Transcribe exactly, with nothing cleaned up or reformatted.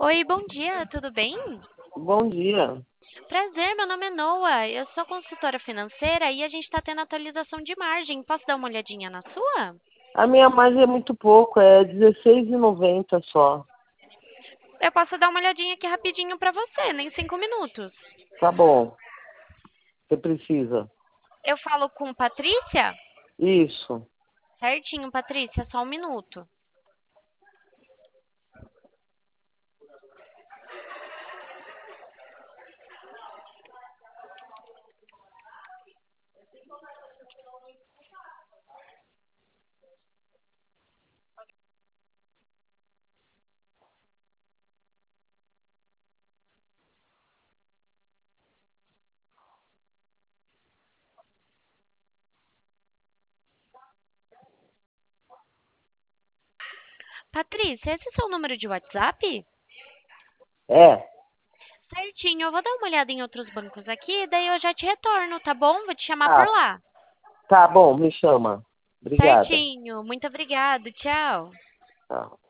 Oi, bom dia, tudo bem? Bom dia. Prazer, meu nome é Noah, eu sou consultora financeira e a gente está tendo atualização de margem. Posso dar uma olhadinha na sua? A minha margem é muito pouco, é dezesseis e noventa só. Eu posso dar uma olhadinha aqui rapidinho para você, nem cinco minutos. Tá bom. Você precisa. Eu falo com Patrícia? Isso. Certinho, Patrícia, só um minuto. Patrícia, esse é seu número de WhatsApp? É. Certinho, eu vou dar uma olhada em outros bancos aqui, daí eu já te retorno, tá bom? Vou te chamar por Ah, lá. tá bom, me chama. Obrigada. Certinho, muito obrigada, tchau. Tá.